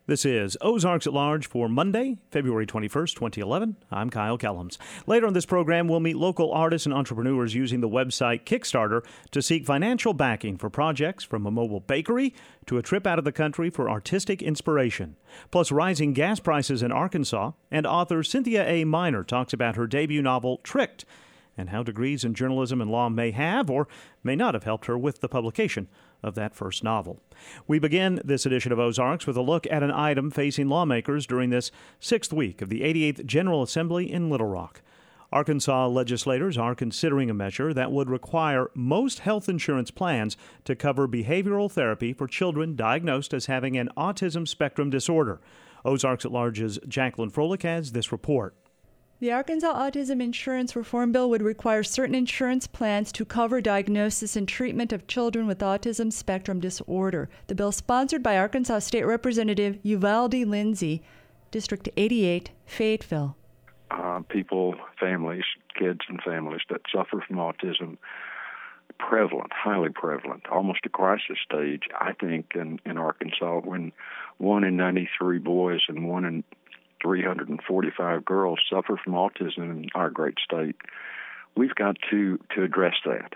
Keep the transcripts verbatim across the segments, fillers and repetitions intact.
This is Ozarks at Large for Monday, February twenty-first, twenty eleven. I'm Kyle Kellums. Later on this program, we'll meet local artists and entrepreneurs using the website Kickstarter to seek financial backing for projects from a mobile bakery to a trip out of the country for artistic inspiration. Plus, rising gas prices in Arkansas, and author Cynthia A. Minor talks about her debut novel, Tricked, and how degrees in journalism and law may have or may not have helped her with the publication of that first novel. We begin this edition of Ozarks with a look at an item facing lawmakers during this sixth week of the eighty-eighth General Assembly in Little Rock. Arkansas legislators are considering a measure that would require most health insurance plans to cover behavioral therapy for children diagnosed as having an autism spectrum disorder. Ozarks at Large's Jacqueline Froelich has this report. The Arkansas Autism Insurance Reform Bill would require certain insurance plans to cover diagnosis and treatment of children with autism spectrum disorder. The bill, sponsored by Arkansas State Representative Uvalde Lindsay, District eighty-eight, Fayetteville. Uh, people, families, kids and families that suffer from autism, prevalent, highly prevalent, almost a crisis stage, I think, in, in Arkansas, when one in ninety-three boys and one in three hundred forty-five girls suffer from autism in our great state. We've got to, to address that.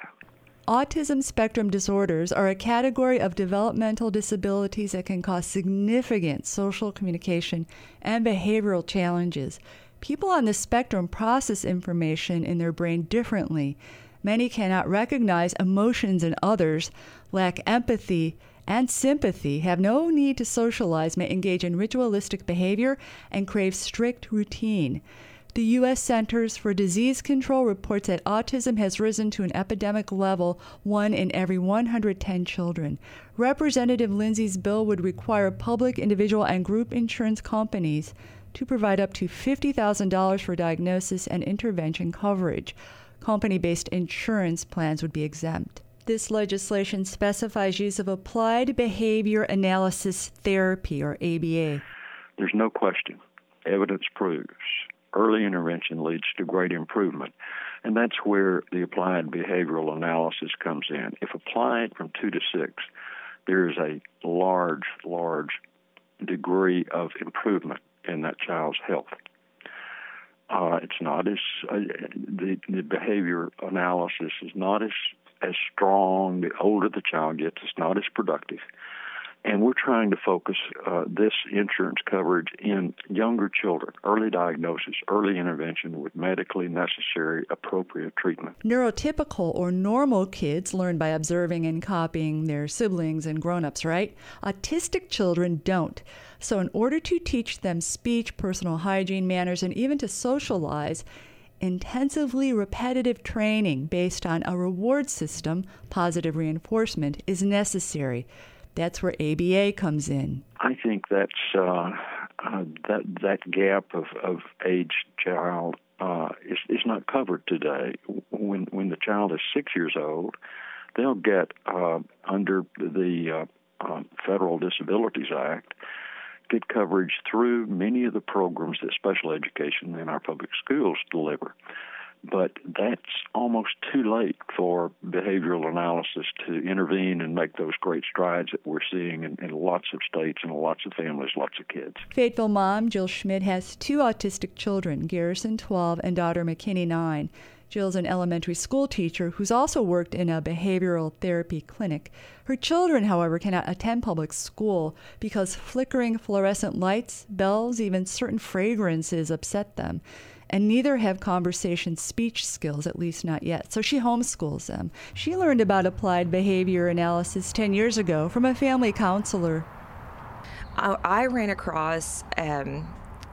Autism spectrum disorders are a category of developmental disabilities that can cause significant social communication and behavioral challenges. People on the spectrum process information in their brain differently. Many cannot recognize emotions in others, lack empathy and sympathy, have no need to socialize, may engage in ritualistic behavior, and crave strict routine. The U S Centers for Disease Control reports that autism has risen to an epidemic level, one in every one hundred ten children. Representative Lindsay's bill would require public, individual, and group insurance companies to provide up to fifty thousand dollars for diagnosis and intervention coverage. Company-based insurance plans would be exempt. This legislation specifies use of applied behavior analysis therapy, or A B A. There's no question. Evidence proves early intervention leads to great improvement, and that's where the applied behavioral analysis comes in. If applied from two to six, there is a large, large degree of improvement in that child's health. Uh, it's not as, uh, the, the behavior analysis is not as as strong. The older the child gets, it's not as productive. And we're trying to focus uh, this insurance coverage in younger children, early diagnosis, early intervention with medically necessary appropriate treatment. Neurotypical or normal kids learn by observing and copying their siblings and grown-ups, right? Autistic children don't. So in order to teach them speech, personal hygiene, manners, and even to socialize, intensively repetitive training based on a reward system, positive reinforcement, is necessary. That's where A B A comes in. I think that's uh, uh, that that gap of, of age child uh, is is not covered today. When when the child is six years old, they'll get uh, under the uh, uh, Federal Disabilities Act, get coverage through many of the programs that special education in our public schools deliver. But that's almost too late for behavioral analysis to intervene and make those great strides that we're seeing in, in lots of states and lots of families, lots of kids. Fayetteville mom Jill Schmidt has two autistic children, Garrison, twelve, and daughter McKinney, nine. Jill's an elementary school teacher who's also worked in a behavioral therapy clinic. Her children, however, cannot attend public school because flickering fluorescent lights, bells, even certain fragrances upset them. And neither have conversation speech skills, at least not yet. So she homeschools them. She learned about applied behavior analysis ten years ago from a family counselor. I, I ran across um,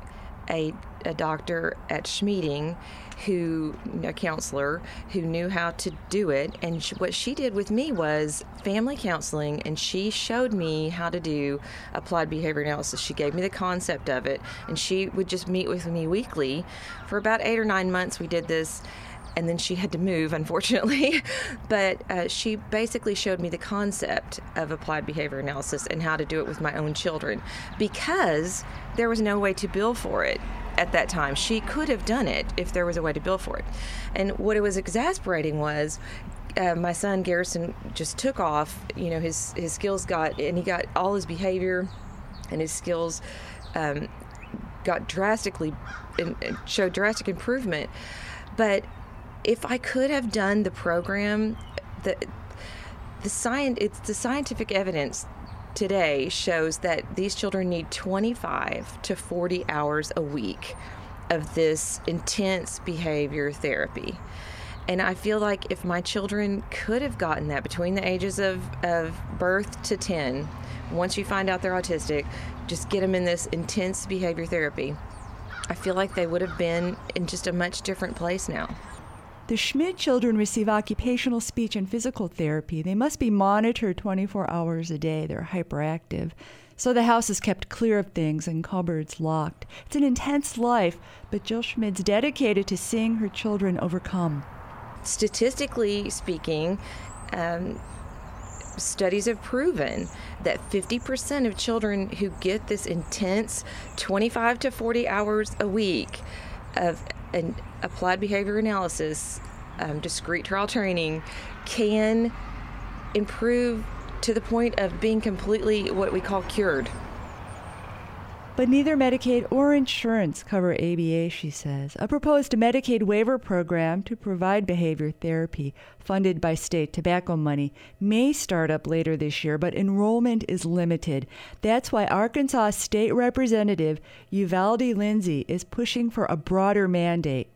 a, a doctor at Schmeeding, who, a counselor, who knew how to do it. And she, what she did with me was family counseling, and she showed me how to do applied behavior analysis. She gave me the concept of it, and she would just meet with me weekly. For about eight or nine months, we did this, and then she had to move, unfortunately. But uh, she basically showed me the concept of applied behavior analysis and how to do it with my own children, because there was no way to bill for it at that time. She could have done it if there was a way to bill for it. And what it was exasperating was uh, my son Garrison just took off. You know, his his skills got, and he got all his behavior and his skills um, got drastically, showed drastic improvement. But if I could have done the program, the the science, it's the scientific evidence today shows that these children need twenty-five to forty hours a week of this intense behavior therapy. And I feel like if my children could have gotten that between the ages of, of birth to ten, once you find out they're autistic, just get them in this intense behavior therapy, I feel like they would have been in just a much different place now. The Schmid children receive occupational speech and physical therapy. They must be monitored twenty-four hours a day. They're hyperactive. So the house is kept clear of things and cupboards locked. It's an intense life, but Jill Schmid's dedicated to seeing her children overcome. Statistically speaking, um, studies have proven that fifty percent of children who get this intense twenty-five to forty hours a week of an applied behavior analysis, um, discrete trial training, can improve to the point of being completely what we call cured. But neither Medicaid or insurance cover A B A, she says. A proposed Medicaid waiver program to provide behavior therapy, funded by state tobacco money, may start up later this year, but enrollment is limited. That's why Arkansas State Representative Uvalde Lindsay is pushing for a broader mandate.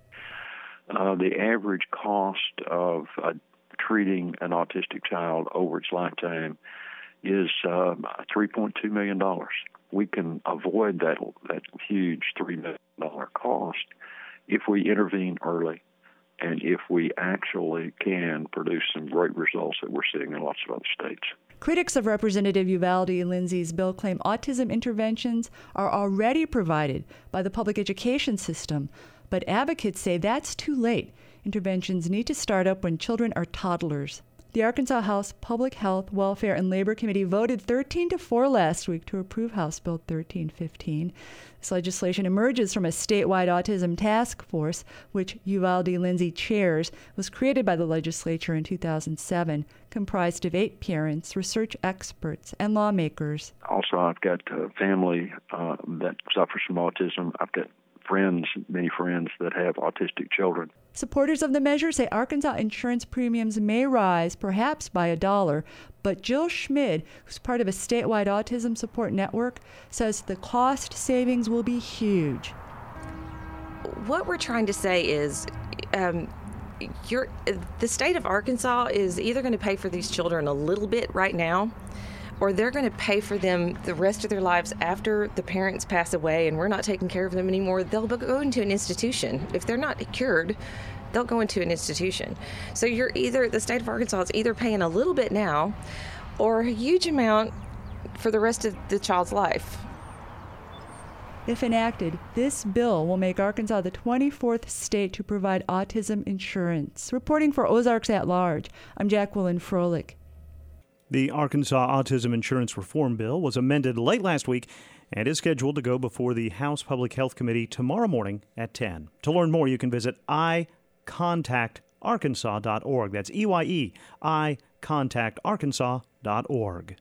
Uh, the average cost of uh, treating an autistic child over its lifetime is uh, three point two million dollars. We can avoid that that huge three million dollars cost if we intervene early and if we actually can produce some great results that we're seeing in lots of other states. Critics of Representative Uvalde Lindsay's bill claim autism interventions are already provided by the public education system, but advocates say that's too late. Interventions need to start up when children are toddlers. The Arkansas House Public Health, Welfare, and Labor Committee voted thirteen to four last week to approve House Bill thirteen fifteen. This legislation emerges from a statewide autism task force, which Uvalde Lindsay chairs, was created by the legislature in two thousand seven, comprised of eight parents, research experts, and lawmakers. Also, I've got a family uh, that suffers from autism. I've got friends, many friends that have autistic children. Supporters of the measure say Arkansas insurance premiums may rise, perhaps by a dollar, but Jill Schmid, who's part of a statewide autism support network, says the cost savings will be huge. What we're trying to say is um, you're, the state of Arkansas is either going to pay for these children a little bit right now, or they're going to pay for them the rest of their lives after the parents pass away and we're not taking care of them anymore. They'll go into an institution. If they're not cured, they'll go into an institution. So you're either, the state of Arkansas is either paying a little bit now or a huge amount for the rest of the child's life. If enacted, this bill will make Arkansas the twenty-fourth state to provide autism insurance. Reporting for Ozarks at Large, I'm Jacqueline Froelich. The Arkansas Autism Insurance Reform Bill was amended late last week and is scheduled to go before the House Public Health Committee tomorrow morning at ten. To learn more, you can visit i contact arkansas dot org. That's E Y E, i contact arkansas dot org.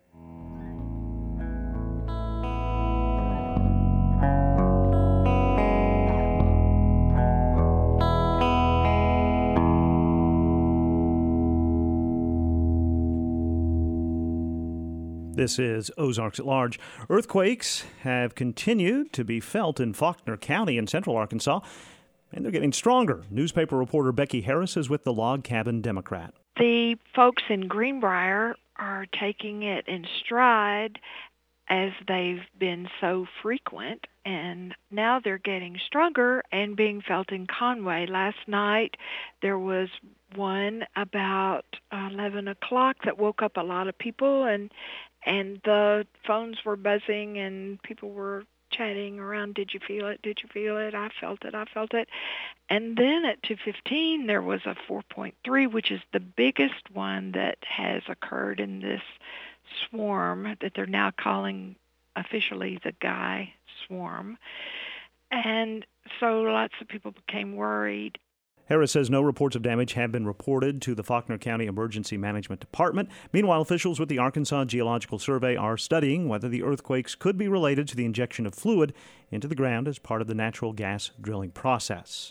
This is Ozarks at Large. Earthquakes have continued to be felt in Faulkner County in central Arkansas, and they're getting stronger. Newspaper reporter Becky Harris is with the Log Cabin Democrat. The folks in Greenbrier are taking it in stride as they've been so frequent, and now they're getting stronger and being felt in Conway. Last night there was one about eleven o'clock that woke up a lot of people, and and the phones were buzzing and people were chatting around, did you feel it, did you feel it, I felt it, I felt it. And then at two fifteen there was a four point three, which is the biggest one that has occurred in this swarm that they're now calling officially the Guy Swarm. And so lots of people became worried. Harris says no reports of damage have been reported to the Faulkner County Emergency Management Department. Meanwhile, officials with the Arkansas Geological Survey are studying whether the earthquakes could be related to the injection of fluid into the ground as part of the natural gas drilling process.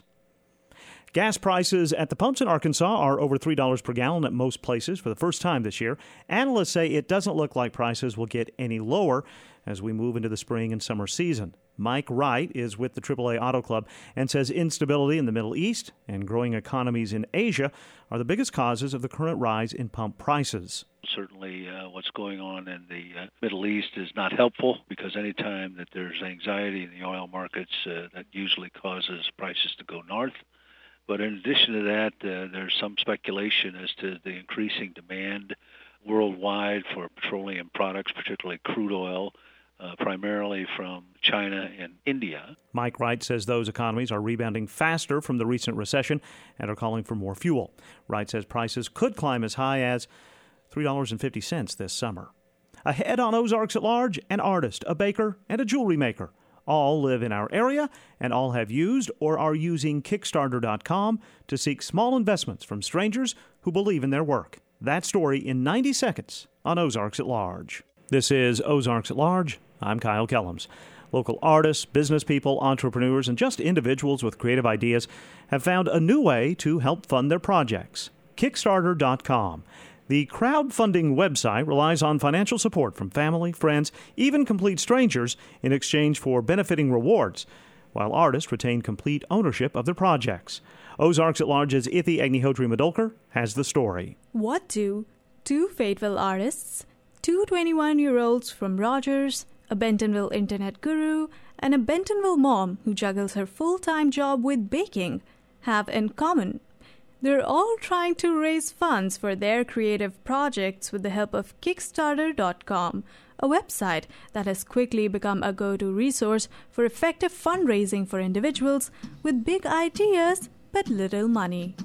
Gas prices at the pumps in Arkansas are over three dollars per gallon at most places for the first time this year. Analysts say it doesn't look like prices will get any lower as we move into the spring and summer season. Mike Wright is with the triple A Auto Club and says instability in the Middle East and growing economies in Asia are the biggest causes of the current rise in pump prices. Certainly uh, what's going on in the uh, Middle East is not helpful, because any time that there's anxiety in the oil markets, uh, that usually causes prices to go north. But in addition to that, uh, there's some speculation as to the increasing demand worldwide for petroleum products, particularly crude oil, uh, primarily from China and India. Mike Wright says those economies are rebounding faster from the recent recession and are calling for more fuel. Wright says prices could climb as high as three dollars and fifty cents this summer. Ahead on Ozarks at Large, an artist, a baker, and a jewelry maker. All live in our area and all have used or are using Kickstarter dot com to seek small investments from strangers who believe in their work. That story in ninety seconds on Ozarks at Large. This is Ozarks at Large. I'm Kyle Kellums. Local artists, business people, entrepreneurs, and just individuals with creative ideas have found a new way to help fund their projects. Kickstarter dot com. The crowdfunding website relies on financial support from family, friends, even complete strangers in exchange for benefiting rewards, while artists retain complete ownership of their projects. Ozarks at Large's Ithi Agnihotri Madolkar has the story. What do two faithful artists, two twenty-one-year-olds from Rogers, a Bentonville internet guru, and a Bentonville mom who juggles her full-time job with baking, have in common? They're all trying to raise funds for their creative projects with the help of Kickstarter dot com, a website that has quickly become a go-to resource for effective fundraising for individuals with big ideas but little money.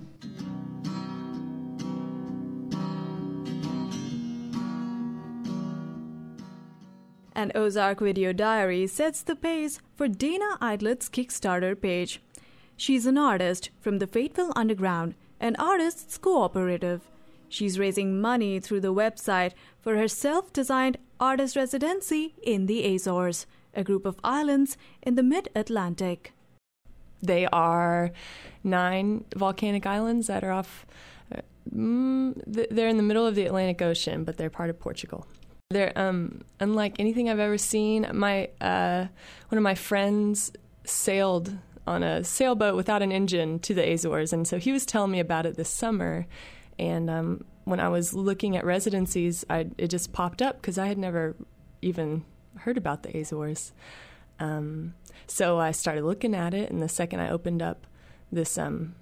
An Ozark Video Diary sets the pace for Dana Idlet's Kickstarter page. She's an artist from the Fayetteville Underground, an artists cooperative. She's raising money through the website for her self-designed artist residency in the Azores, a group of islands in the mid-Atlantic. They are nine volcanic islands that are off, uh, mm, they're in the middle of the Atlantic Ocean, but they're part of Portugal. They're um, unlike anything I've ever seen. My uh, one of my friends sailed on a sailboat without an engine to the Azores, and so he was telling me about it this summer. And um, when I was looking at residencies, I, it just popped up because I had never even heard about the Azores. Um, so I started looking at it, and the second I opened up this um,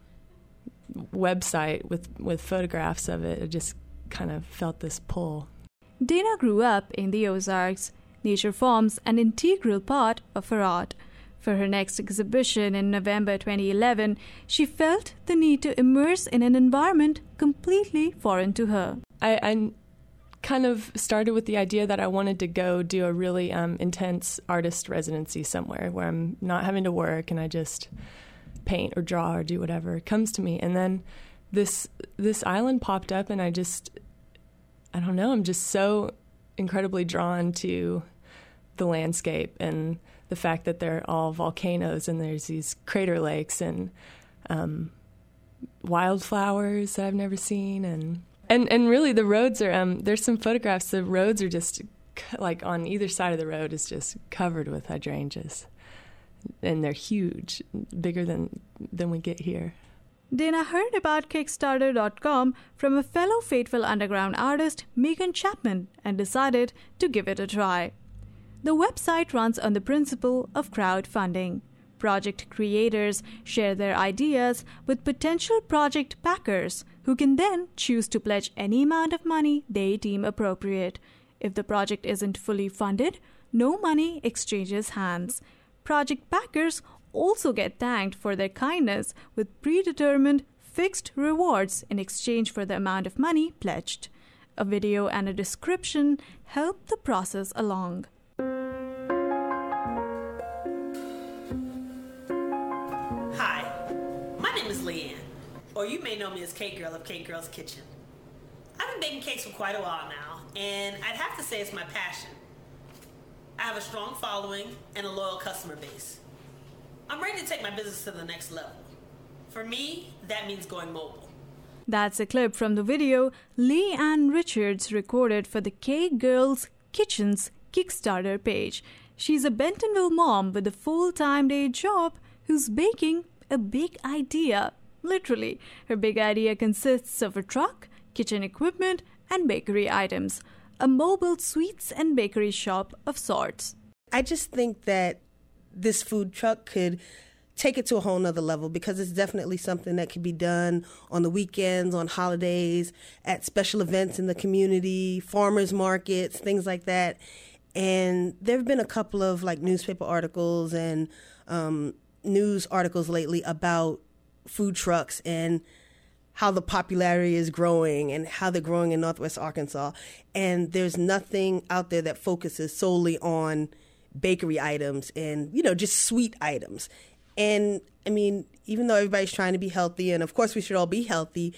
website with, with photographs of it, I just kind of felt this pull. Dana grew up in the Ozarks. Nature forms an integral part of her art. For her next exhibition in November twenty eleven, she felt the need to immerse in an environment completely foreign to her. I, I kind of started with the idea that I wanted to go do a really um, intense artist residency somewhere where I'm not having to work and I just paint or draw or do whatever comes to me. And then this this island popped up, and I just, I don't know, I'm just so incredibly drawn to the landscape and the fact that they're all volcanoes and there's these crater lakes and um, wildflowers that I've never seen. And, and, and really the roads are, um, there's some photographs, the roads are just, like on either side of the road is just covered with hydrangeas. And they're huge, bigger than, than we get here. Dana heard about Kickstarter dot com from a fellow Fayetteville Underground artist, Megan Chapman, and decided to give it a try. The website runs on the principle of crowdfunding. Project creators share their ideas with potential project backers who can then choose to pledge any amount of money they deem appropriate. If the project isn't fully funded, no money exchanges hands. Project backers also get thanked for their kindness with predetermined fixed rewards in exchange for the amount of money pledged. A video and a description help the process along. Hi, my name is Leanne. or you may know me as Cake Girl of Cake Girl's Kitchen. I've been baking cakes for quite a while now, and I'd have to say it's my passion. I have a strong following and a loyal customer base. I'm ready to take my business to the next level. For me, that means going mobile. That's a clip from the video Lee Ann Richards recorded for the Cake Girl's Kitchen's Kickstarter page. She's a Bentonville mom with a full-time day job who's baking a big idea. Literally, her big idea consists of a truck, kitchen equipment, and bakery items. A mobile sweets and bakery shop of sorts. I just think that this food truck could take it to a whole nother level, because it's definitely something that can be done on the weekends, on holidays, at special events in the community, farmers markets, things like that. And there have been a couple of like newspaper articles and um, news articles lately about food trucks and how the popularity is growing and how they're growing in Northwest Arkansas. And there's nothing out there that focuses solely on bakery items and, you know, just sweet items. And I mean, even though everybody's trying to be healthy, and of course we should all be healthy,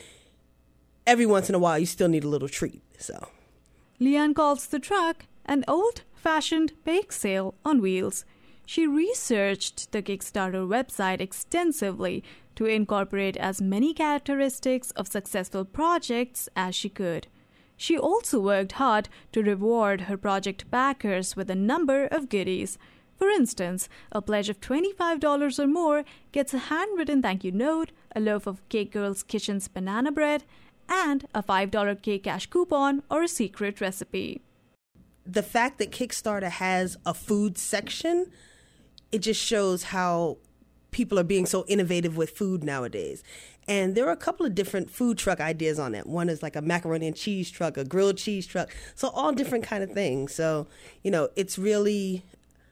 every once in a while you still need a little treat. So Leanne calls the truck an old-fashioned bake sale on wheels. She researched the Kickstarter website extensively to incorporate as many characteristics of successful projects as she could. She also worked hard to reward her project backers with a number of goodies. For instance, a pledge of twenty-five dollars or more gets a handwritten thank you note, a loaf of Cake Girl's Kitchen's banana bread, and a five dollar cake cash coupon or a secret recipe. The fact that Kickstarter has a food section, it just shows how people are being so innovative with food nowadays. And there are a couple of different food truck ideas on it. One is like a macaroni and cheese truck, a grilled cheese truck. So all different kind of things. So, you know, it's really,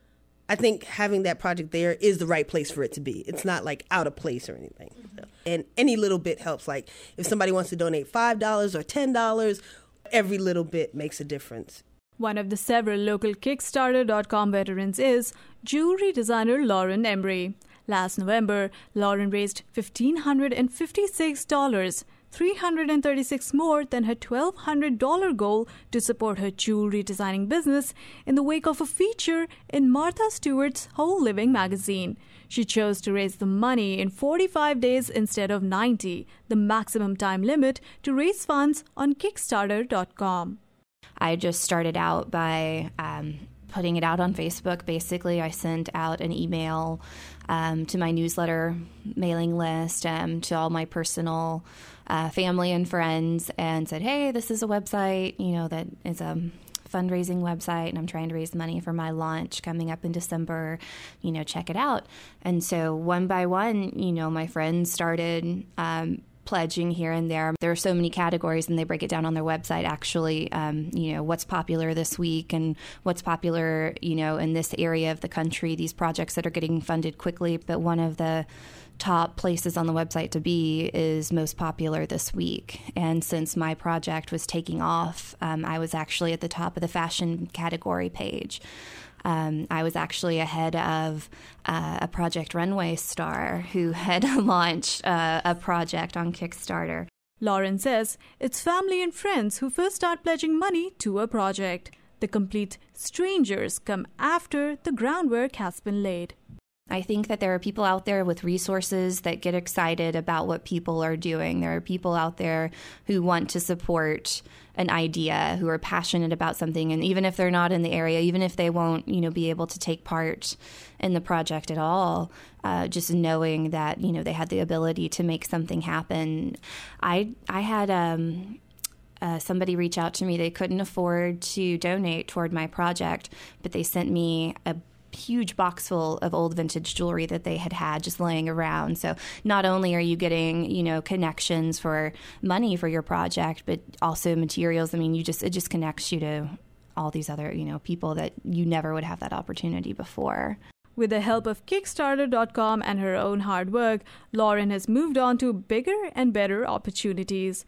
I think having that project there is the right place for it to be. It's not like out of place or anything. Mm-hmm. So, and any little bit helps. Like if somebody wants to donate five dollars or ten dollars, every little bit makes a difference. One of the several local Kickstarter dot com veterans is jewelry designer Lauren Embry. Last November, Lauren raised one thousand five hundred fifty-six dollars, three hundred thirty-six dollars more than her twelve hundred dollars goal to support her jewelry designing business in the wake of a feature in Martha Stewart's Whole Living magazine. She chose to raise the money in forty-five days instead of ninety, the maximum time limit to raise funds on Kickstarter dot com. I just started out by um, putting it out on Facebook. Basically, I sent out an email um, to my newsletter mailing list, um, to all my personal uh, family and friends, and said, hey, this is a website, you know, that is a fundraising website, and I'm trying to raise money for my launch coming up in December, you know, check it out. And so one by one, you know, my friends started um, pledging here and there. There are so many categories, and they break it down on their website, actually, um, you know, what's popular this week and what's popular, you know, in this area of the country, these projects that are getting funded quickly. But one of the top places on the website to be is most popular this week. And since my project was taking off, um, I was actually at the top of the fashion category page. Um, I was actually ahead of uh, a Project Runway star who had launched uh, a project on Kickstarter. Lauren says it's family and friends who first start pledging money to a project. The complete strangers come after the groundwork has been laid. I think that there are people out there with resources that get excited about what people are doing. There are people out there who want to support an idea, who are passionate about something. And even if they're not in the area, even if they won't, you know, be able to take part in the project at all, uh, just knowing that, you know, they had the ability to make something happen. I, I had, um, Uh, somebody reach out to me. They couldn't afford to donate toward my project, but they sent me a huge box full of old vintage jewelry that they had had just laying around. So not only are you getting, you know, connections for money for your project, but also materials. I mean, you just it just connects you to all these other, you know, people that you never would have that opportunity before. With the help of Kickstarter dot com and her own hard work, Lauren has moved on to bigger and better opportunities.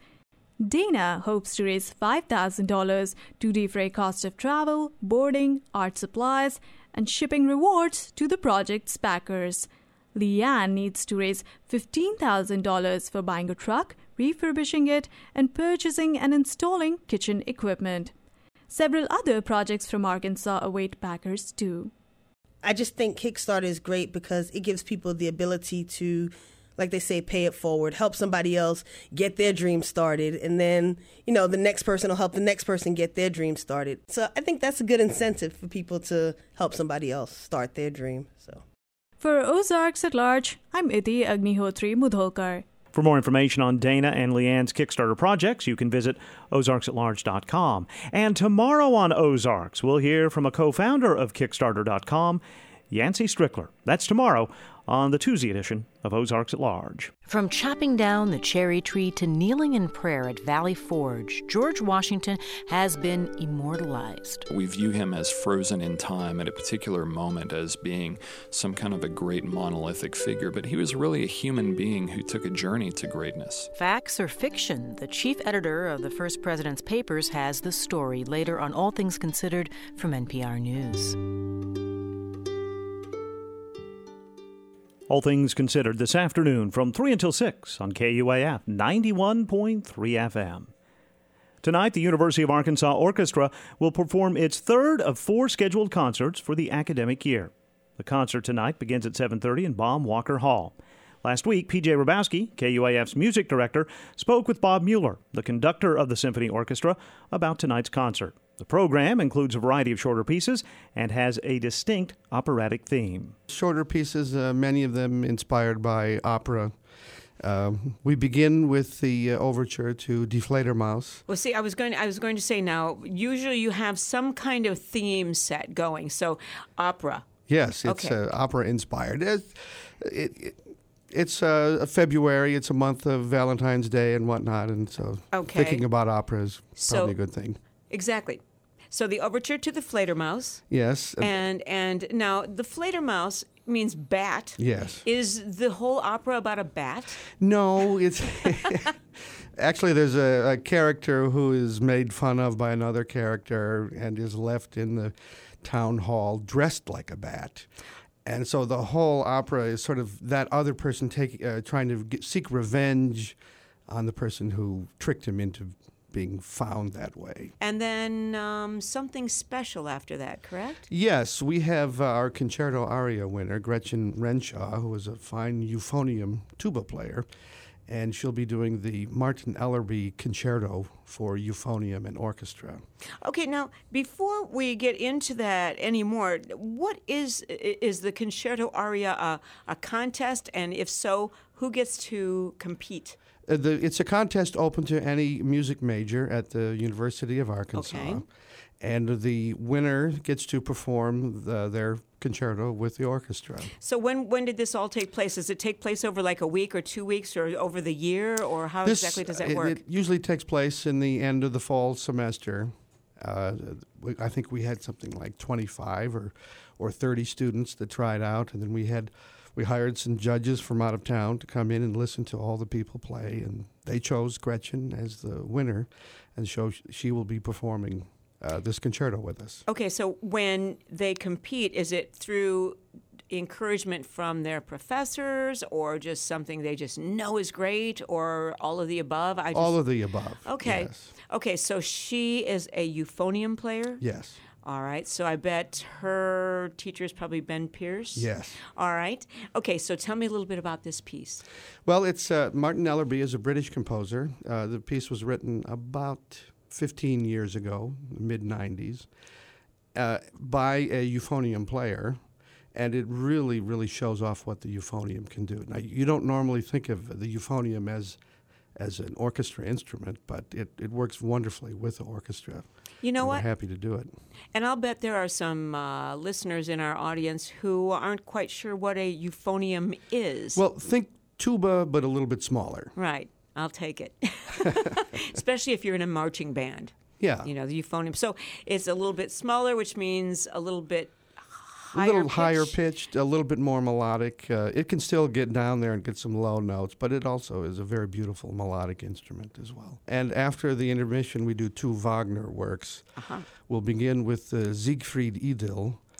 Dana hopes to raise five thousand dollars to defray cost of travel, boarding, art supplies, and shipping rewards to the project's backers. Leanne needs to raise fifteen thousand dollars for buying a truck, refurbishing it, and purchasing and installing kitchen equipment. Several other projects from Arkansas await backers too. I just think Kickstarter is great because it gives people the ability to, like they say, pay it forward, help somebody else get their dream started, and then, you know, the next person will help the next person get their dream started. So I think that's a good incentive for people to help somebody else start their dream. So, for Ozarks at Large, I'm Iti Agnihotri Mudholkar. For more information on Dana and Leanne's Kickstarter projects, you can visit ozarks at large dot com. And tomorrow on Ozarks, we'll hear from a co-founder of Kickstarter dot com, Yancey Strickler. That's tomorrow on the Tuesday edition of Ozarks at Large. From chopping down the cherry tree to kneeling in prayer at Valley Forge, George Washington has been immortalized. We view him as frozen in time at a particular moment as being some kind of a great monolithic figure, but he was really a human being who took a journey to greatness. Facts or fiction? The chief editor of the First President's Papers has the story later on All Things Considered from N P R News. All Things Considered this afternoon from three until six on K U A F ninety-one point three F M. Tonight, the University of Arkansas Orchestra will perform its third of four scheduled concerts for the academic year. The concert tonight begins at seven thirty in Baum Walker Hall. Last week, P J Rabowski, K U A F's music director, spoke with Bob Mueller, the conductor of the symphony orchestra, about tonight's concert. The program includes a variety of shorter pieces and has a distinct operatic theme. Shorter pieces, uh, many of them inspired by opera. Uh, we begin with the uh, overture to Die Fledermaus. Well, see, I was going. I was going to say now. Usually, you have some kind of theme set going. So, opera. Yes, it's okay. uh, opera inspired. It, it, it, it's uh, February. It's a month of Valentine's Day and whatnot, and so okay. thinking about opera is probably so, a good thing. Exactly. So the overture to the Fledermaus. Yes. And and now the Fledermaus means bat. Yes. Is the whole opera about a bat? No, it's actually there's a, a character who is made fun of by another character and is left in the town hall dressed like a bat. And so the whole opera is sort of that other person take, uh, trying to get, seek revenge on the person who tricked him into being found that way. And then um, something special after that, correct? Yes, we have uh, our concerto aria winner, Gretchen Renshaw, who is a fine euphonium tuba player, and she'll be doing the Martin Ellerby Concerto for euphonium and orchestra. Okay, now, before we get into that anymore, what is is the concerto aria a, a contest, and if so, who gets to compete? Uh, the, it's a contest open to any music major at the University of Arkansas. Okay. And the winner gets to perform the, their concerto with the orchestra. So when when did this all take place? Does it take place over like a week or two weeks or over the year, or how this, exactly does that it, work? It usually takes place in the end of the fall semester. Uh, we, I think we had something like twenty-five or, or thirty students that tried out, and then we had we hired some judges from out of town to come in and listen to all the people play, and they chose Gretchen as the winner, and so she will be performing Uh, this concerto with us. Okay, so when they compete, is it through encouragement from their professors or just something they just know is great, or all of the above? I just, all of the above. Okay. Yes. Okay, so she is a euphonium player? Yes. All right, so I bet her teacher is probably Ben Pierce? Yes. All right. Okay, so tell me a little bit about this piece. Well, it's uh, Martin Ellerby is a British composer. Uh, the piece was written about fifteen years ago, mid nineties, uh, by a euphonium player, and it really, really shows off what the euphonium can do. Now, you don't normally think of the euphonium as as an orchestra instrument, but it, it works wonderfully with the orchestra. You know and what? We're happy to do it. And I'll bet there are some uh, listeners in our audience who aren't quite sure what a euphonium is. Well, think tuba, but a little bit smaller. Right. I'll take it. Especially if you're in a marching band. Yeah. You know, the euphonium. So it's a little bit smaller, which means a little bit higher A little pitch. higher pitched, a little bit more melodic. Uh, it can still get down there and get some low notes, but it also is a very beautiful melodic instrument as well. And after the intermission, we do two Wagner works. Uh-huh. We'll begin with uh, Siegfried Idyll, Ah.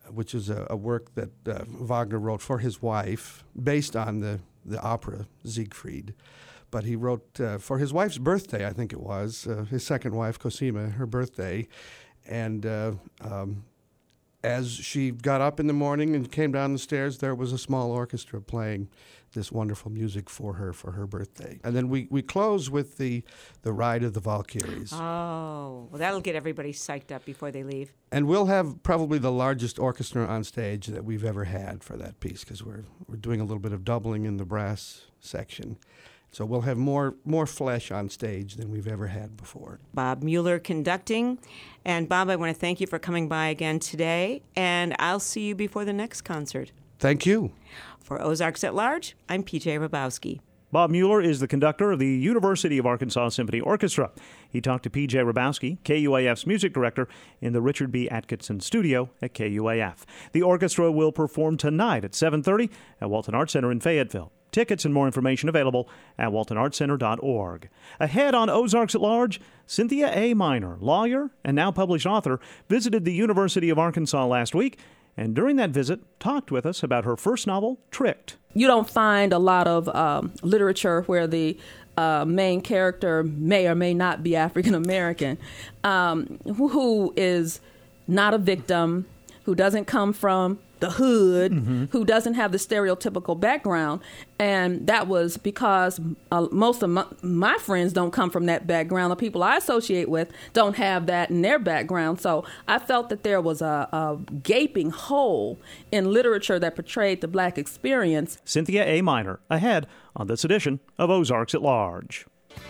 which is a, a work that uh, Wagner wrote for his wife, based on the, the opera Siegfried. But he wrote uh, for his wife's birthday, I think it was, uh, his second wife, Cosima, her birthday. And uh, um, as she got up in the morning and came down the stairs, there was a small orchestra playing this wonderful music for her for her birthday. And then we, we close with the, the Ride of the Valkyries. Oh, well, that'll get everybody psyched up before they leave. And we'll have probably the largest orchestra on stage that we've ever had for that piece, because we're, we're doing a little bit of doubling in the brass section. So we'll have more more flesh on stage than we've ever had before. Bob Mueller conducting. And Bob, I want to thank you for coming by again today, and I'll see you before the next concert. Thank you. For Ozarks at Large, I'm P J Rabowski. Bob Mueller is the conductor of the University of Arkansas Symphony Orchestra. He talked to P J Rabowski, K U A F's music director, in the Richard B. Atkinson studio at K U A F. The orchestra will perform tonight at seven thirty at Walton Arts Center in Fayetteville. Tickets and more information available at walton arts center dot org. Ahead on Ozarks at Large, Cynthia A. Miner, lawyer and now published author, visited the University of Arkansas last week, and during that visit, talked with us about her first novel, Tricked. You don't find a lot of um, literature where the uh, main character may or may not be African American, um, who, who is not a victim, who doesn't come from the hood, mm-hmm. who doesn't have the stereotypical background. And that was because uh, most of my, my friends don't come from that background. The people I associate with don't have that in their background. So I felt that there was a, a gaping hole in literature that portrayed the black experience. Cynthia A. Miner, ahead on this edition of Ozarks at Large.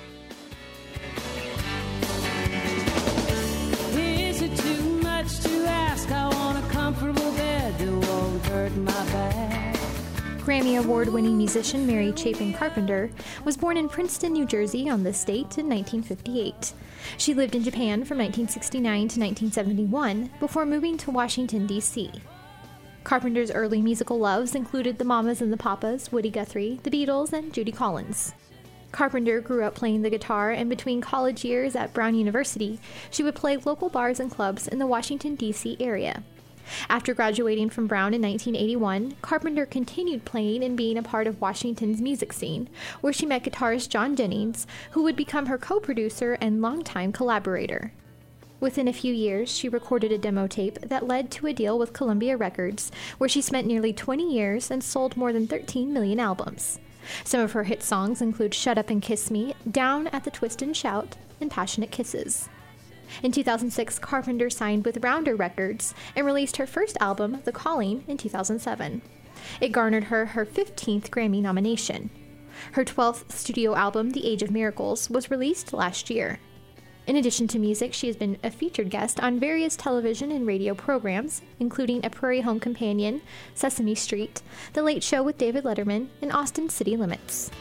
Is it too much to ask? I want a comfortable bed that won't hurt my back. Grammy Award-winning musician Mary Chapin Carpenter was born in Princeton, New Jersey on this date in nineteen fifty-eight. She lived in Japan from nineteen sixty-nine to nineteen seventy-one before moving to Washington, D C Carpenter's early musical loves included the Mamas and the Papas, Woody Guthrie, the Beatles, and Judy Collins. Carpenter grew up playing the guitar, and between college years at Brown University, she would play local bars and clubs in the Washington, D C area. After graduating from Brown in nineteen eighty-one, Carpenter continued playing and being a part of Washington's music scene, where she met guitarist John Jennings, who would become her co-producer and longtime collaborator. Within a few years, she recorded a demo tape that led to a deal with Columbia Records, where she spent nearly twenty years and sold more than thirteen million albums. Some of her hit songs include Shut Up and Kiss Me, Down at the Twist and Shout, and Passionate Kisses. In two thousand six, Carpenter signed with Rounder Records and released her first album, The Calling, in two thousand seven. It garnered her her fifteenth Grammy nomination. Her twelfth studio album, The Age of Miracles, was released last year. In addition to music, she has been a featured guest on various television and radio programs, including A Prairie Home Companion, Sesame Street, The Late Show with David Letterman, and Austin City Limits.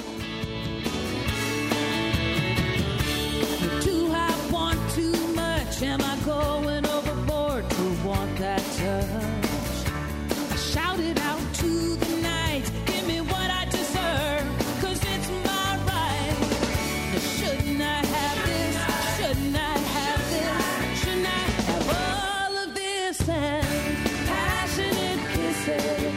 Am I going overboard to want that touch? I shouted out to the night, give me what I deserve, 'cause it's my right. Now, shouldn't I have this? Shouldn't I have this? Shouldn't I have all of this and passionate kisses?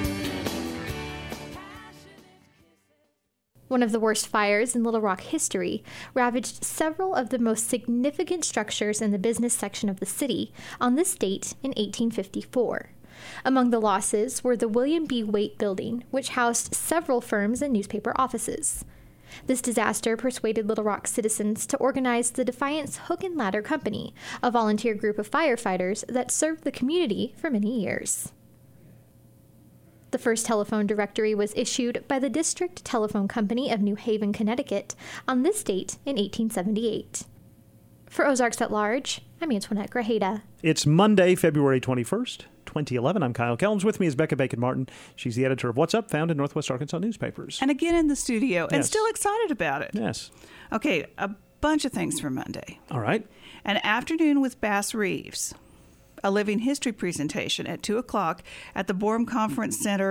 One of the worst fires in Little Rock history ravaged several of the most significant structures in the business section of the city on this date in eighteen fifty-four. Among the losses were the William B. Waite Building, which housed several firms and newspaper offices. This disaster persuaded Little Rock citizens to organize the Defiance Hook and Ladder Company, a volunteer group of firefighters that served the community for many years. The first telephone directory was issued by the District Telephone Company of New Haven, Connecticut, on this date in eighteen seventy-eight. For Ozarks at Large, I'm Antoinette Grajeda. It's Monday, February twenty-first, twenty eleven. I'm Kyle Kellums. With me is Becca Bacon-Martin. She's the editor of What's Up, found in Northwest Arkansas newspapers. And again in the studio, yes. And still excited about it. Yes. Okay, a bunch of things for Monday. All right. An afternoon with Bass Reeves. A living history presentation at two o'clock at the Boerum Conference Center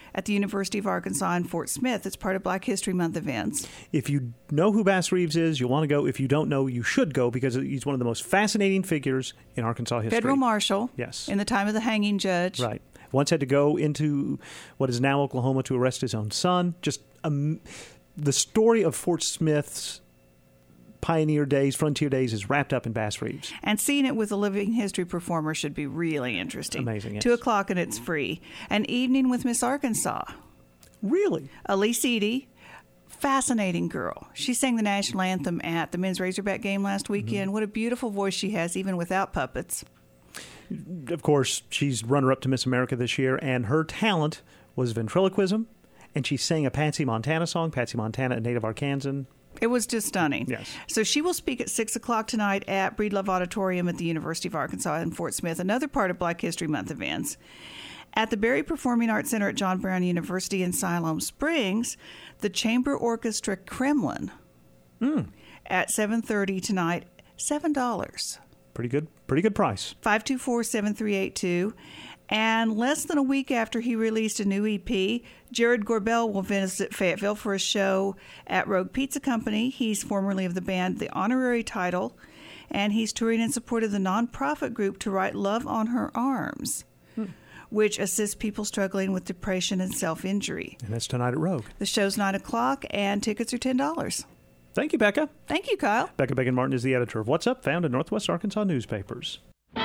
at the University of Arkansas in Fort Smith. It's part of Black History Month events. If you know who Bass Reeves is, you'll want to go. If you don't know, you should go because he's one of the most fascinating figures in Arkansas history. Federal marshal. Yes. In the time of the hanging judge. Right. Once had to go into what is now Oklahoma to arrest his own son. Just um, the story of Fort Smith's pioneer days, frontier days, is wrapped up in Bass Reeves. And seeing it with a living history performer should be really interesting. Amazing, yes. Two o'clock and it's free. An evening with Miss Arkansas. Really? Elise Edie, fascinating girl. She sang the national anthem at the men's Razorback game last weekend. Mm-hmm. What a beautiful voice she has, even without puppets. Of course, she's runner-up to Miss America this year, and her talent was ventriloquism, and she sang a Patsy Montana song, Patsy Montana, a native Arkansan. It was just stunning. Yes. So she will speak at six o'clock tonight at Breedlove Auditorium at the University of Arkansas in Fort Smith, another part of Black History Month events. At the Berry Performing Arts Center at John Brown University in Siloam Springs, the Chamber Orchestra Kremlin mm. at seven thirty tonight, seven dollars. Pretty good, pretty good price. five two four, seven three eight two. And less than a week after he released a new E P, Jared Gorbell will visit Fayetteville for a show at Rogue Pizza Company. He's formerly of the band The Honorary Title, and he's touring in support of the nonprofit group To Write Love on Her Arms, hmm. which assists people struggling with depression and self-injury. And that's tonight at Rogue. The show's nine o'clock, and tickets are ten dollars. Thank you, Becca. Thank you, Kyle. Becca Began Martin is the editor of What's Up, found in Northwest Arkansas newspapers.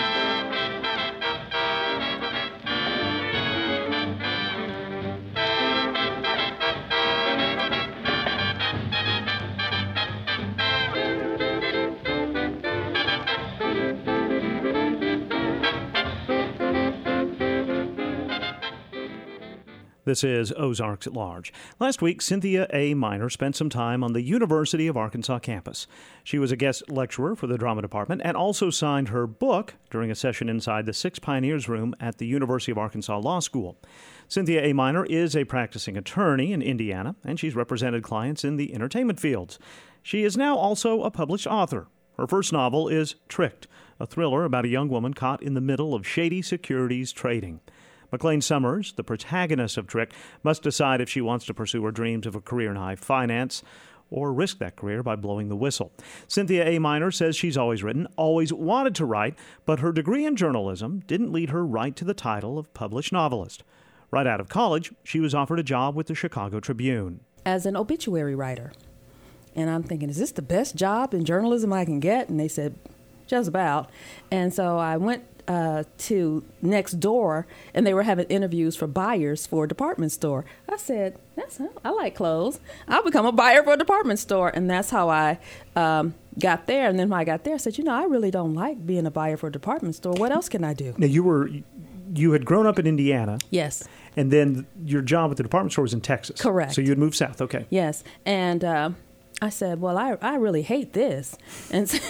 This is Ozarks at Large. Last week, Cynthia A. Miner spent some time on the University of Arkansas campus. She was a guest lecturer for the drama department and also signed her book during a session inside the Six Pioneers Room at the University of Arkansas Law School. Cynthia A. Miner is a practicing attorney in Indiana, and she's represented clients in the entertainment fields. She is now also a published author. Her first novel is Tricked, a thriller about a young woman caught in the middle of shady securities trading. McLean Summers, the protagonist of Trick, must decide if she wants to pursue her dreams of a career in high finance or risk that career by blowing the whistle. Cynthia A. Miner says she's always written, always wanted to write, but her degree in journalism didn't lead her right to the title of published novelist. Right out of college, she was offered a job with the Chicago Tribune. As an obituary writer. And I'm thinking, is this the best job in journalism I can get? And they said, just about. And so I went Uh, to next door, and they were having interviews for buyers for a department store. I said, "That's I like clothes. I'll become a buyer for a department store," and that's how I um, got there. And then when I got there, I said, "You know, I really don't like being a buyer for a department store. What else can I do?" Now you were, you had grown up in Indiana, yes, and then your job at the department store was in Texas, correct? So you had moved south, okay? Yes, and. Uh, I said, well, I, I really hate this. And so,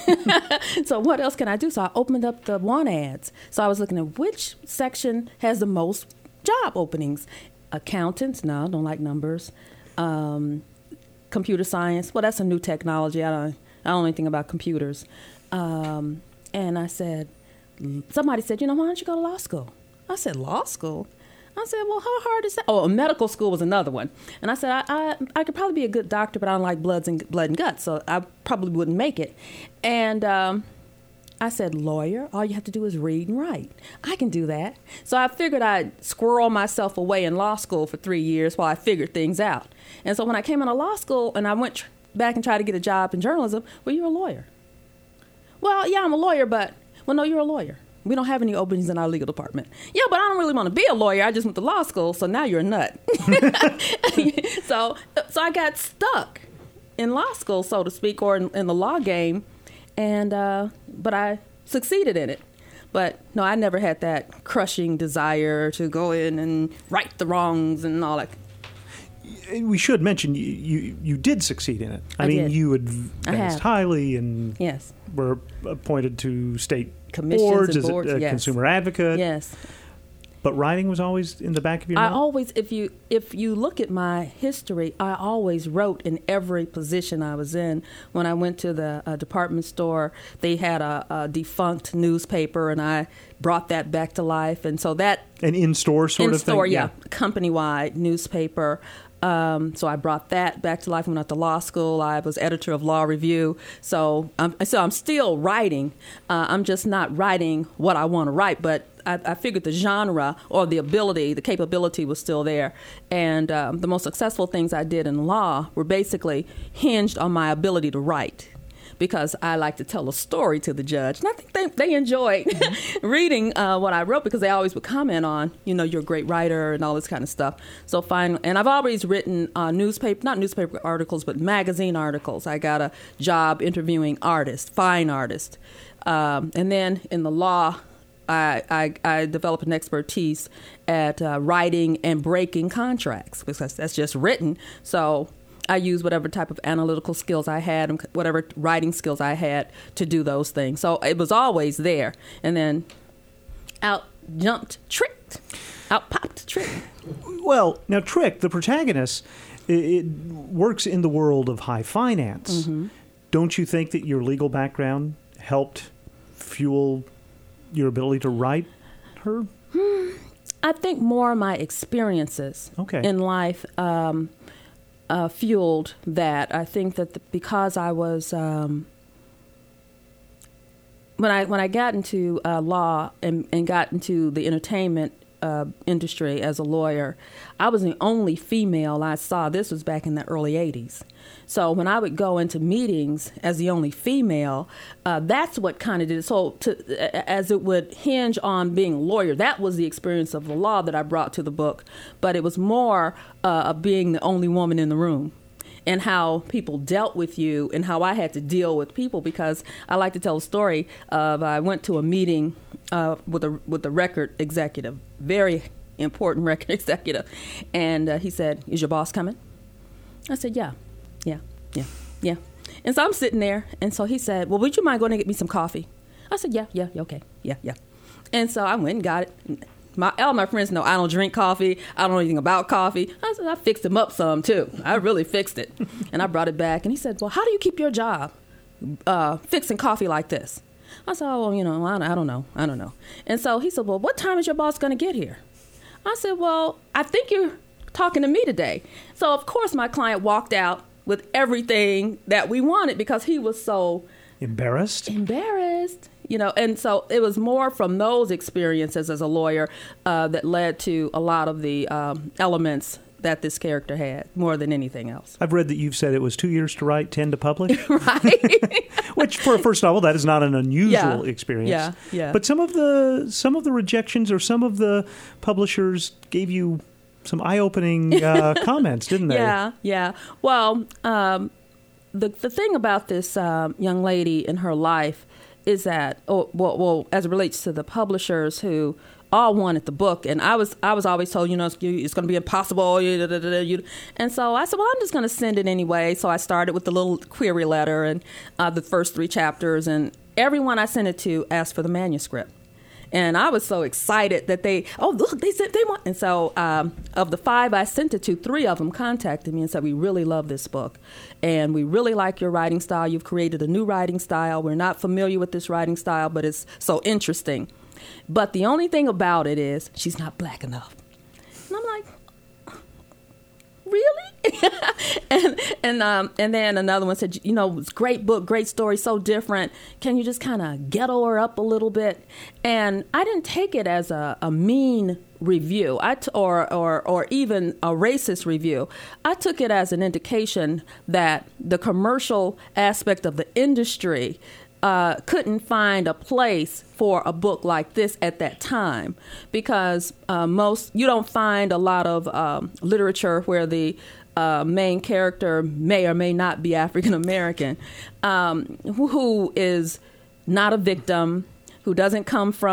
so what else can I do? So I opened up the want ads. So I was looking at which section has the most job openings. Accountants, no, don't like numbers. Um, computer science, well, that's a new technology. I don't, I don't know anything about computers. Um, and I said, somebody said, you know, why don't you go to law school? I said, law school? I said, well, how hard is that? Oh, medical school was another one. And I said, I, I I could probably be a good doctor, but I don't like bloods and blood and guts, so I probably wouldn't make it. And um, I said, lawyer, all you have to do is read and write. I can do that. So I figured I'd squirrel myself away in law school for three years while I figured things out. And so when I came into law school and I went tr- back and tried to get a job in journalism, well, you're a lawyer. Well, yeah, I'm a lawyer, but, well, no, you're a lawyer. We don't have any openings in our legal department. Yeah, but I don't really want to be a lawyer. I just went to law school, so now you're a nut. so so I got stuck in law school, so to speak, or in, in the law game, and uh, but I succeeded in it. But no, I never had that crushing desire to go in and right the wrongs and all that. We should mention you you, you did succeed in it. I, I mean, did. you advanced highly and yes. were appointed to state commissions boards and as boards, a, a yes. consumer advocate. Yes. But writing was always in the back of your I mind? always, if you if you look at my history, I always wrote in every position I was in. When I went to the uh, department store, they had a, a defunct newspaper, and I brought that back to life. And so that an in-store sort of thing? In-store, yeah, yeah. company-wide newspaper. Um, so I brought that back to life. When I went to law school, I was editor of Law Review. So, um, so I'm still writing. Uh, I'm just not writing what I want to write, but I, I figured the genre or the ability, the capability was still there. And um, the most successful things I did in law were basically hinged on my ability to write, because I like to tell a story to the judge. And I think they, they enjoyed mm-hmm. reading uh, what I wrote, because they always would comment on, you know, you're a great writer and all this kind of stuff. So fine. And I've always written uh, newspaper, not newspaper articles, but magazine articles. I got a job interviewing artists, fine artists. Um, and then in the law, I, I, I developed an expertise at uh, writing and breaking contracts, because that's just written. So I use whatever type of analytical skills I had and whatever writing skills I had to do those things. So it was always there. And then out jumped Trick. Out popped Trick. Well, now Trick, the protagonist, it, it works in the world of high finance. Mm-hmm. Don't you think that your legal background helped fuel your ability to write her? I think more of my experiences okay. in life um, uh, fueled that. I think that the, because I was um, when I when I got into uh, law and, and got into the entertainment uh, industry as a lawyer, I was the only female I saw. This was back in the early eighties. So when I would go into meetings as the only female, uh, that's what kind of did it. So to, as it would hinge on being a lawyer, that was the experience of the law that I brought to the book. But it was more uh, of being the only woman in the room, and how people dealt with you and how I had to deal with people. Because I like to tell a story of I went to a meeting uh, with a with a record executive, very important record executive, and uh, he said, "Is your boss coming?" I said, "Yeah." Yeah, yeah, yeah. And so I'm sitting there, and so he said, "Well, would you mind going to get me some coffee?" I said, yeah, yeah, okay, yeah, yeah. And so I went and got it. My, all my friends know I don't drink coffee. I don't know anything about coffee. I said, I fixed him up some, too. I really fixed it. And I brought it back, and he said, well, how do you keep your job uh, fixing coffee like this? I said, oh, well, you know, I, I don't know. I don't know. And so he said, well, what time is your boss going to get here? I said, well, I think you're talking to me today. So, of course, my client walked out with everything that we wanted, because he was so embarrassed. Embarrassed, you know. And so it was more from those experiences as a lawyer uh, that led to a lot of the um, elements that this character had, more than anything else. I've read that you've said it was two years to write, ten to publish. Right. Which, for a first novel, that is not an unusual yeah. experience. Yeah, yeah. But some of the some of the rejections, or some of the publishers gave you some eye-opening uh, comments, didn't they? Yeah, yeah. Well, um, the the thing about this uh, young lady in her life is that, oh, well, well, as it relates to the publishers who all wanted the book, and I was I was always told, you know, it's, it's going to be impossible. And so I said, well, I'm just going to send it anyway. So I started with the little query letter and uh, the first three chapters, and everyone I sent it to asked for the manuscript. And I was so excited that they, oh, look, they said they want. And so um, of the five I sent it to, three of them contacted me and said, we really love this book. And we really like your writing style. You've created a new writing style. We're not familiar with this writing style, but it's so interesting. But the only thing about it is she's not black enough. And I'm like, really? and and um and then another one said, you know, it's great book, great story, so different. Can you just kind of ghetto her up a little bit? And I didn't take it as a, a mean review, I t- or or or even a racist review. I took it as an indication that the commercial aspect of the industry Uh, couldn't find a place for a book like this at that time, because uh, most you don't find a lot of um, literature where the uh, main character may or may not be African American, um, who, who is not a victim, who doesn't come from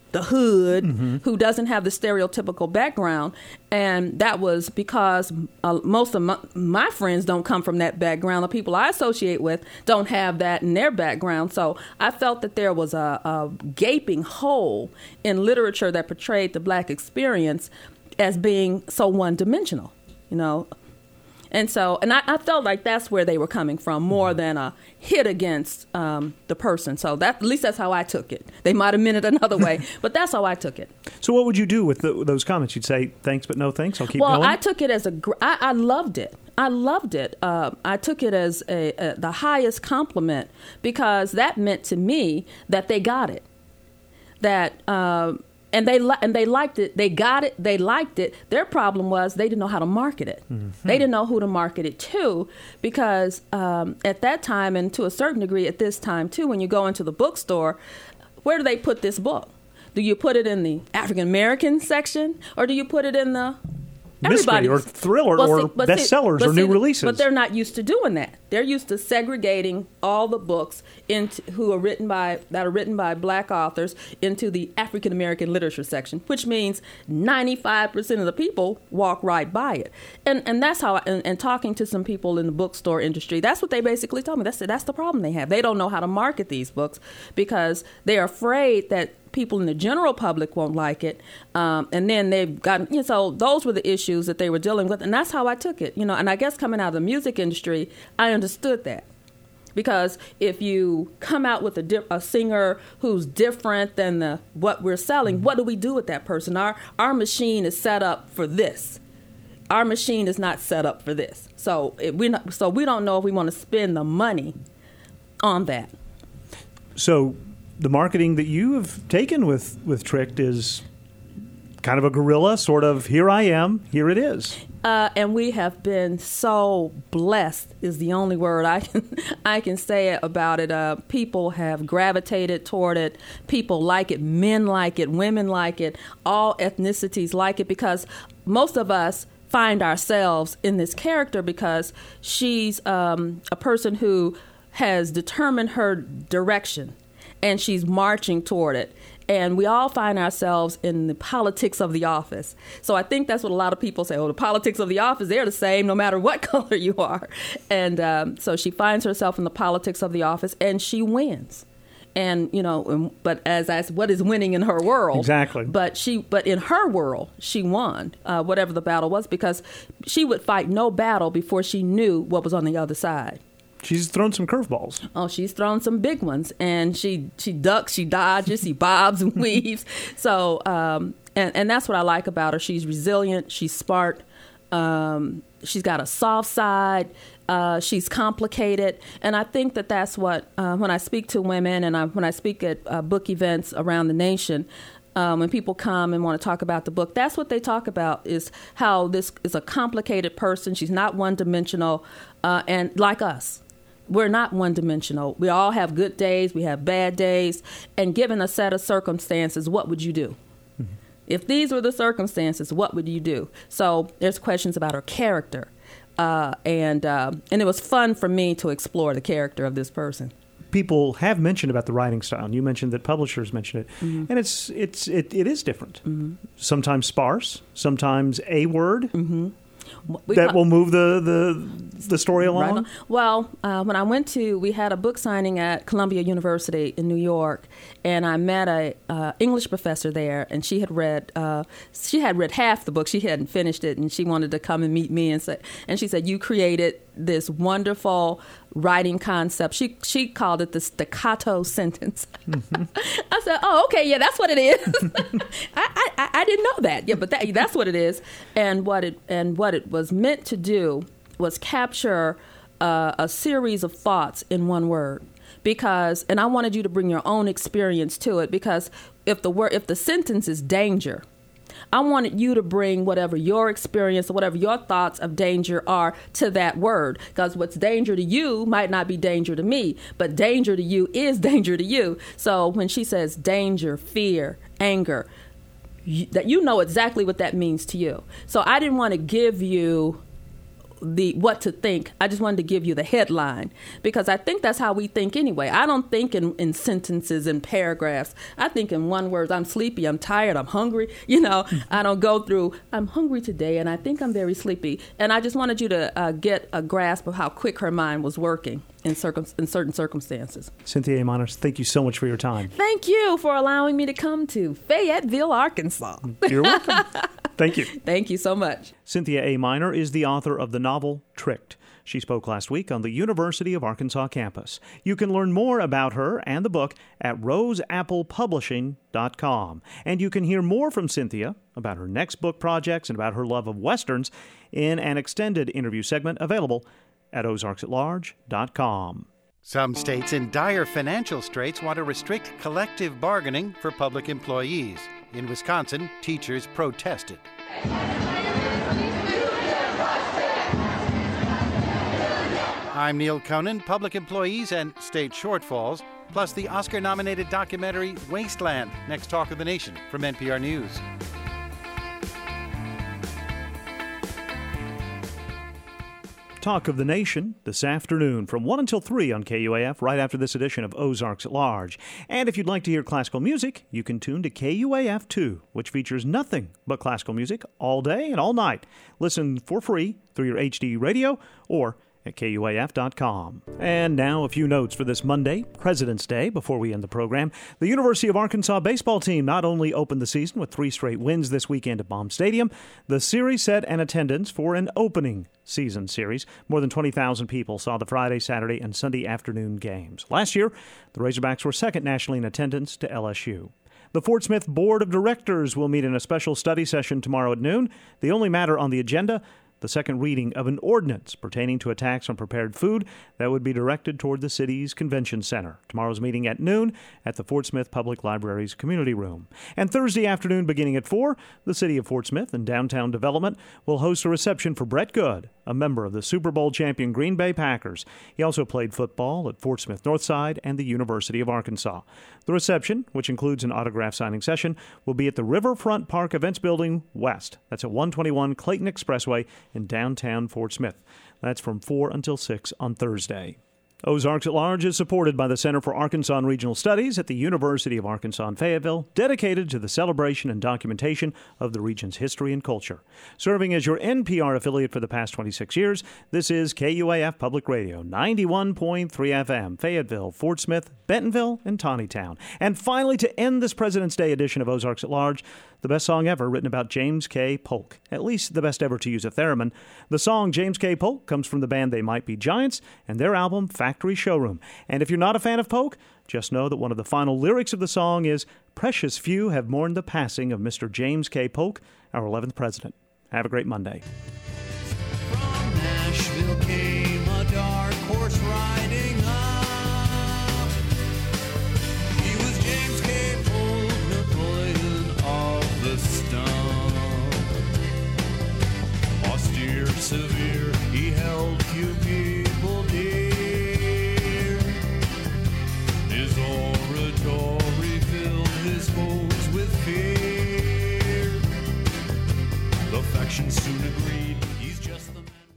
the hood, Mm-hmm. who doesn't have the stereotypical background. And that was because uh, most of my, my friends don't come from that background. The people I associate with don't have that in their background. So I felt that there was a, a gaping hole in literature that portrayed the black experience as being so one-dimensional, you know. And so, and I, I felt like that's where they were coming from, more than a hit against um, the person. So that, at least that's how I took it. They might have meant it another way, but that's how I took it. So what would you do with the, those comments? You'd say, thanks, but no thanks, I'll keep well, going? Well, I took it as a, gr- I, I loved it. I loved it. Uh, I took it as a, a, the highest compliment, because that meant to me that they got it. That, uh, And they li- and they liked it. They got it. They liked it. Their problem was they didn't know how to market it. Mm-hmm. They didn't know who to market it to, because um, at that time, and to a certain degree at this time too, when you go into the bookstore, where do they put this book? Do you put it in the African American section, or do you put it in the mystery or thriller well, or see, bestsellers see, or see, new releases? But they're not used to doing that. They're used to segregating all the books into who are written by that are written by black authors into the African American literature section, which means ninety-five percent of the people walk right by it. And and that's how I, and, and talking to some people in the bookstore industry, that's what they basically told me. That's that's the problem they have. They don't know how to market these books because they're afraid that people in the general public won't like it, um, and then they've gotten, you know, so those were the issues that they were dealing with, and that's how I took it, you know. And I guess coming out of the music industry, I understood that, because if you come out with a, di- a singer who's different than the what we're selling, what do we do with that person? Our our machine is set up for this. Our machine is not set up for this. So it, we not, so we don't know if we want to spend the money on that. So the marketing that you have taken with, with Tricked is kind of a guerrilla, sort of, here I am, here it is. Uh, and we have been so blessed is the only word I can I can say about it. Uh, people have gravitated toward it. People like it. Men like it. Women like it. All ethnicities like it, because most of us find ourselves in this character because she's um, a person who has determined her direction, and she's marching toward it. And we all find ourselves in the politics of the office. So I think that's what a lot of people say, oh, the politics of the office, they're the same no matter what color you are. And um, so she finds herself in the politics of the office, and she wins. And, you know, but as I said, what is winning in her world? Exactly. But she, but in her world, she won, uh, whatever the battle was, because she would fight no battle before she knew what was on the other side. She's thrown some curveballs. Oh, she's thrown some big ones, and she she ducks, she dodges, she bobs and weaves. So, um, and and that's what I like about her. She's resilient. She's smart. Um, she's got a soft side. Uh, she's complicated, and I think that that's what uh, when I speak to women, and I, when I speak at uh, book events around the nation. Um, when people come and want to talk about the book, that's what they talk about, is how this is a complicated person. She's not one-dimensional, uh, and like us. We're not one-dimensional. We all have good days. We have bad days. And given a set of circumstances, what would you do? Mm-hmm. If these were the circumstances, what would you do? So there's questions about her character. Uh, and uh, and it was fun for me to explore the character of this person. People have mentioned about the writing style. And you mentioned that publishers mentioned it. Mm-hmm. And it's it's it, it is different. Mm-hmm. Sometimes sparse, sometimes a word. Mm-hmm. We that ca- will move the, the, the story along? Right on. Well, uh, when I went to, we had a book signing at Columbia University in New York, and I met a uh, English professor there, and she had read uh, she had read half the book. She hadn't finished it, and she wanted to come and meet me, and say, and she said, "You created this wonderful writing concept." She she called it the staccato sentence. Mm-hmm. I said, "Oh, okay, yeah, that's what it is." I, I I didn't know that. Yeah, but that, that's what it is. And what it and what it was meant to do was capture uh, a series of thoughts in one word. Because, and I wanted you to bring your own experience to it. Because if the word, if the sentence is danger, I wanted you to bring whatever your experience or whatever your thoughts of danger are to that word. Because what's danger to you might not be danger to me, but danger to you is danger to you. So when she says danger, fear, anger, you, that you know exactly what that means to you. So I didn't want to give you the what to think. I just wanted to give you the headline because I think that's how we think anyway. I don't think in, in sentences and paragraphs. I think in one word. I'm sleepy, I'm tired, I'm hungry. You know, I don't go through, I'm hungry today and I think I'm very sleepy. And I just wanted you to uh, get a grasp of how quick her mind was working in, circum- in certain circumstances. Cynthia A. Minor, thank you so much for your time. Thank you for allowing me to come to Fayetteville, Arkansas. You're welcome. Thank you. Thank you so much. Cynthia A. Minor is the author of the novel Tricked. She spoke last week on the University of Arkansas campus. You can learn more about her and the book at rose apple publishing dot com. And you can hear more from Cynthia about her next book projects and about her love of Westerns in an extended interview segment available at ozarks at large dot com. Some states in dire financial straits want to restrict collective bargaining for public employees. In Wisconsin, teachers protested. I'm Neil Conan. Public employees and state shortfalls, plus the Oscar-nominated documentary Wasteland. Next Talk of the Nation from N P R News. Talk of the Nation this afternoon from one until three on K U A F, right after this edition of Ozarks at Large. And if you'd like to hear classical music, you can tune to K U A F two, which features nothing but classical music all day and all night. Listen for free through your H D radio or at K U A F dot com. And now a few notes for this Monday, President's Day, before we end the program. The University of Arkansas baseball team not only opened the season with three straight wins this weekend at Baum Stadium, the series set an attendance for an opening season series. More than twenty thousand people saw the Friday, Saturday, and Sunday afternoon games. Last year, the Razorbacks were second nationally in attendance to L S U. The Fort Smith Board of Directors will meet in a special study session tomorrow at noon. The only matter on the agenda, the second reading of an ordinance pertaining to a tax on prepared food that would be directed toward the city's convention center. Tomorrow's meeting at noon at the Fort Smith Public Library's community room. And Thursday afternoon beginning at four, the city of Fort Smith and Downtown Development will host a reception for Brett Good, a member of the Super Bowl champion Green Bay Packers. He also played football at Fort Smith Northside and the University of Arkansas. The reception, which includes an autograph signing session, will be at the Riverfront Park Events Building West. That's at one twenty-one Clayton Expressway in downtown Fort Smith. That's from four until six on Thursday. Ozarks at Large is supported by the Center for Arkansas and Regional Studies at the University of Arkansas in Fayetteville, dedicated to the celebration and documentation of the region's history and culture. Serving as your N P R affiliate for the past twenty-six years, this is K U A F Public Radio, ninety-one point three F M, Fayetteville, Fort Smith, Bentonville, and Taneytown. And finally, to end this President's Day edition of Ozarks at Large, the best song ever written about James K. Polk, at least the best ever to use a theremin. The song James K. Polk comes from the band They Might Be Giants and their album Factory Showroom. And if you're not a fan of Polk, just know that one of the final lyrics of the song is, "Precious few have mourned the passing of Mister James K. Polk, our eleventh president." Have a great Monday. From Nashville came a dark horse riding up. He was James K. Polk, Napoleon of the stump. Austere, severe, he held few peers.